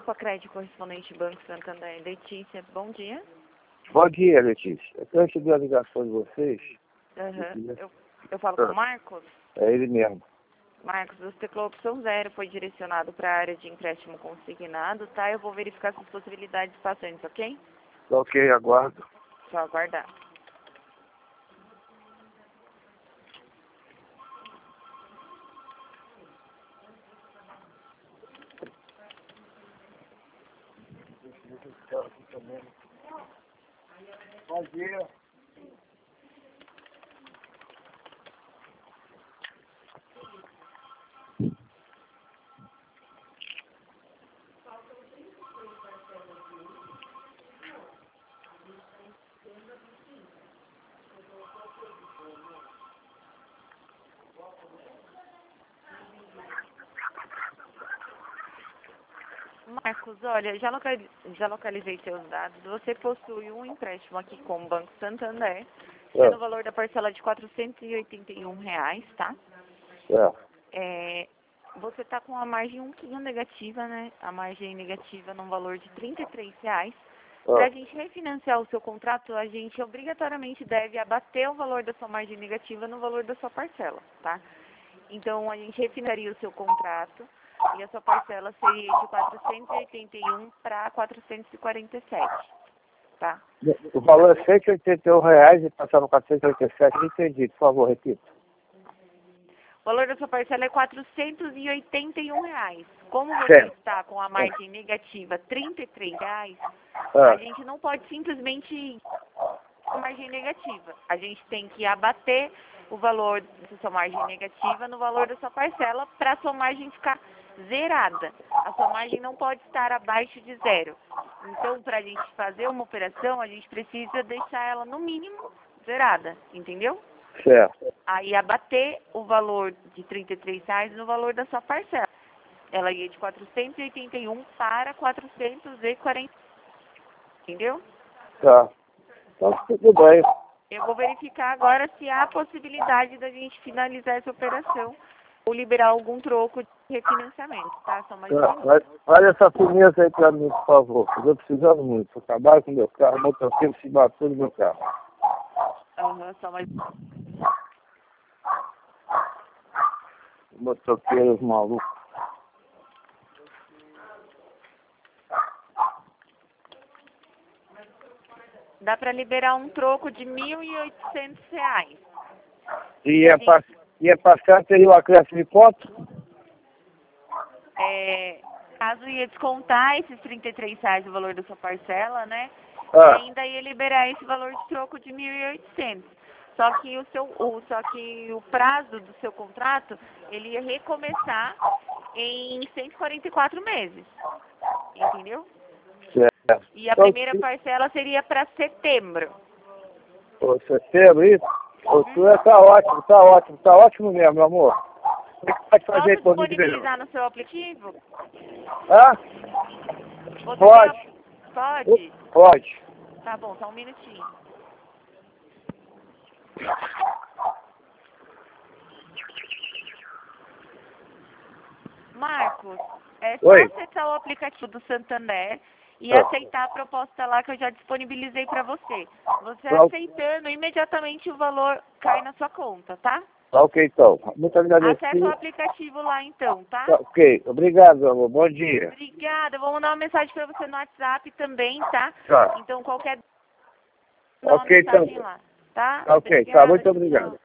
Facred, correspondente Banco Santander. Letícia, bom dia. Bom dia, Letícia. Eu recebi a ligação de vocês. Eu falo com o Marcos? É ele mesmo. Marcos, você teclou a opção 0, foi direcionado para a área de empréstimo consignado, tá? Eu vou verificar suas possibilidades passantes, ok? Ok, aguardo. Só aguardar. Bom dia. Marcos, olha, já localizei seus dados. Você possui um empréstimo aqui com o Banco Santander, no valor da parcela de R$ 481, tá? Você está com a margem um pouquinho negativa, né? A margem negativa no valor de R$ 33. Para a gente refinanciar o seu contrato, a gente obrigatoriamente deve abater o valor da sua margem negativa no valor da sua parcela, tá? Então, a gente refinanciaria o seu contrato e a sua parcela seria de 481 para 447, tá? O valor é R$ 181 e passava para 487. Não entendi, por favor, repita. O valor da sua parcela é R$ 481. Como você está com a margem negativa R$ 33, a gente não pode simplesmente a margem negativa. A gente tem que abater o valor da sua margem negativa no valor da sua parcela para a sua margem ficar zerada. A sua margem não pode estar abaixo de 0. Então, para a gente fazer uma operação, a gente precisa deixar ela no mínimo zerada, entendeu? Certo. Aí abater o valor de R$ 33 no valor da sua parcela. Ela ia de 481 para 440. Entendeu? Tá. Então, tudo bem. Eu vou verificar agora se há possibilidade da gente finalizar essa operação ou liberar algum troco de refinanciamento, tá? Só mais um minuto. Olha essa firmeza aí pra mim, por favor. Eu tô precisando muito. Eu trabalho com meu carro, o motoqueiro se bateu no meu carro. Só mais... Motoqueiros malucos. Dá para liberar um troco de R$ 1.800. Ia passar, teria o acréscimo de quanto? Caso ia descontar esses R$ 33 o valor da sua parcela, né? E ainda ia liberar esse valor de troco de 1.800. Só que o prazo do seu contrato, ele ia recomeçar em 144 meses. Entendeu? Certo. E a primeira parcela seria para setembro. Setembro, isso? Tá ótimo mesmo, meu amor. O que pode fazer Posso disponibilizar no seu aplicativo? Pode. Pode? Pode. Tá bom, só um minutinho. Marcos, é só acessar o aplicativo do Santander e aceitar a proposta lá que eu já disponibilizei para você. Você aceitando, imediatamente o valor cai na sua conta, tá? Tá ok, então. Muito agradecido. Acesse o aplicativo lá, então, tá? Tá ok. Obrigado, meu amor. Bom dia. Obrigada. Eu vou mandar uma mensagem para você no WhatsApp também, tá? Tá. Então, qualquer... Ok, então. lá, tá? Ok, tá. Muito obrigado.